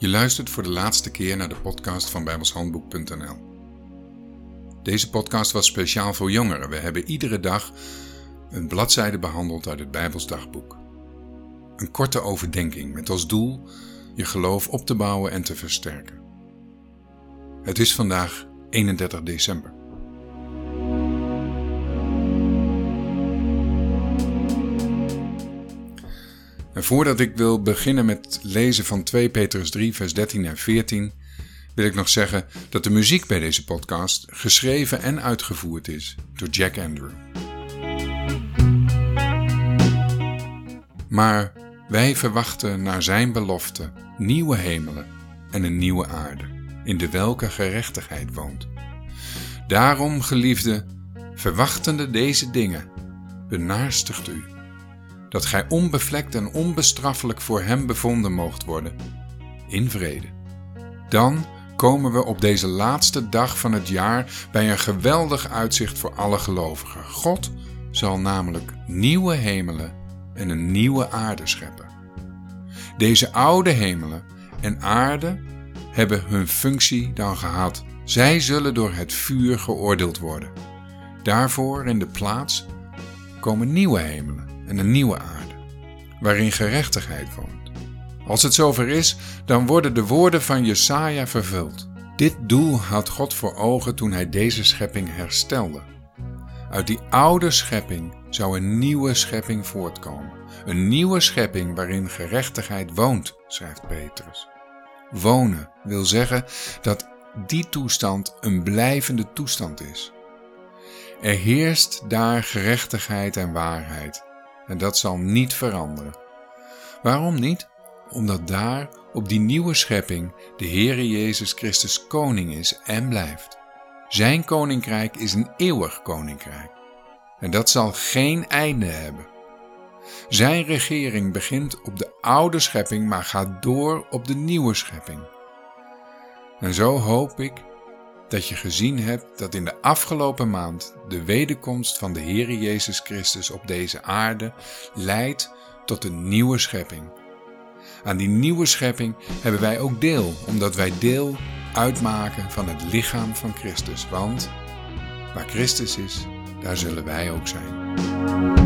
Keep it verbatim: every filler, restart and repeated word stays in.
Je luistert voor de laatste keer naar de podcast van bijbelshandboek punt n l. Deze podcast was speciaal voor jongeren. We hebben iedere dag een bladzijde behandeld uit het Bijbels dagboek. Een korte overdenking met als doel je geloof op te bouwen en te versterken. Het is vandaag eenendertig december. En voordat ik wil beginnen met lezen van twee Petrus drie vers dertien en veertien, wil ik nog zeggen dat de muziek bij deze podcast geschreven en uitgevoerd is door Jack Andrew. Maar wij verwachten naar zijn belofte nieuwe hemelen en een nieuwe aarde, in de welke gerechtigheid woont. Daarom, geliefde, verwachtende deze dingen, benaarstigt u, dat gij onbevlekt en onbestraffelijk voor hem bevonden moogt worden, in vrede. Dan komen we op deze laatste dag van het jaar bij een geweldig uitzicht voor alle gelovigen. God zal namelijk nieuwe hemelen en een nieuwe aarde scheppen. Deze oude hemelen en aarde hebben hun functie dan gehad. Zij zullen door het vuur geoordeeld worden. Daarvoor in de plaats komen nieuwe hemelen en een nieuwe aarde, waarin gerechtigheid woont. Als het zover is, dan worden de woorden van Jesaja vervuld. Dit doel had God voor ogen toen hij deze schepping herstelde. Uit die oude schepping zou een nieuwe schepping voortkomen. Een nieuwe schepping waarin gerechtigheid woont, schrijft Petrus. Wonen wil zeggen dat die toestand een blijvende toestand is. Er heerst daar gerechtigheid en waarheid. En dat zal niet veranderen. Waarom niet? Omdat daar op die nieuwe schepping de Heere Jezus Christus koning is en blijft. Zijn koninkrijk is een eeuwig koninkrijk. En dat zal geen einde hebben. Zijn regering begint op de oude schepping, maar gaat door op de nieuwe schepping. En zo hoop ik dat je gezien hebt dat in de afgelopen maand de wederkomst van de Heere Jezus Christus op deze aarde leidt tot een nieuwe schepping. Aan die nieuwe schepping hebben wij ook deel, omdat wij deel uitmaken van het lichaam van Christus. Want waar Christus is, daar zullen wij ook zijn.